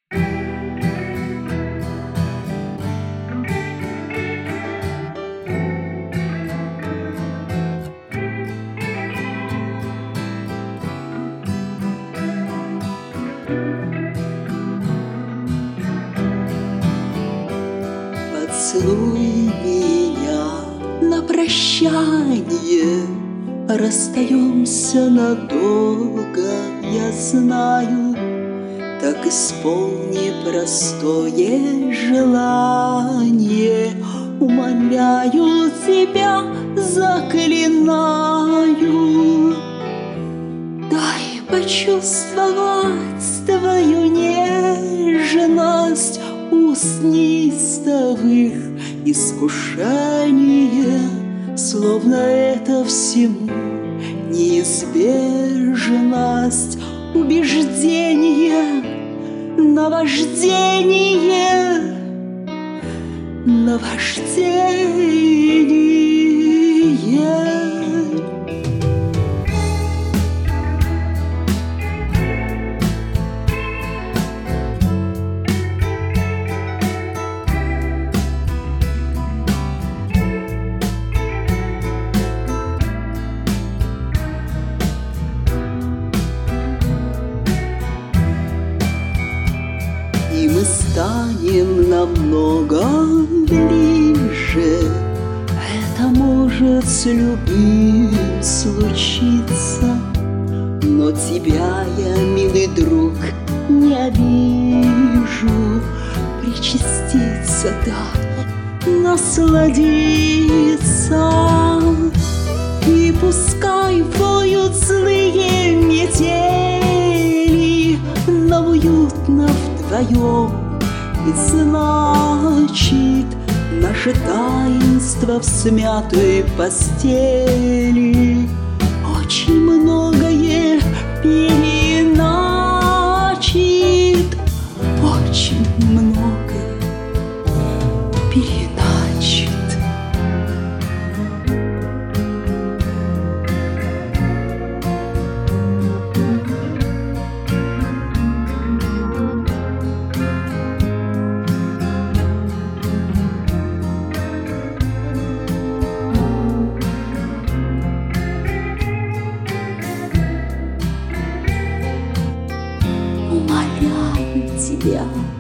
Поцелуй меня на прощанье, расстаемся надолго, я знаю. Так исполни простое желание, умоляю тебя, заклинаю. Дай почувствовать твою нежность, уст неистовых искушение, словно это всему неизбежность, убеждение, наваждение, наваждение. И мы станем намного ближе. Это может с любым случиться, но тебя я, милый друг, не обижу. Причаститься дай, насладиться. И пускай воют злые метели, но уютно вдвоем. И значит, наше таинство в смятой постели очень многое переначит, очень многое переначит. Умоляю тебя,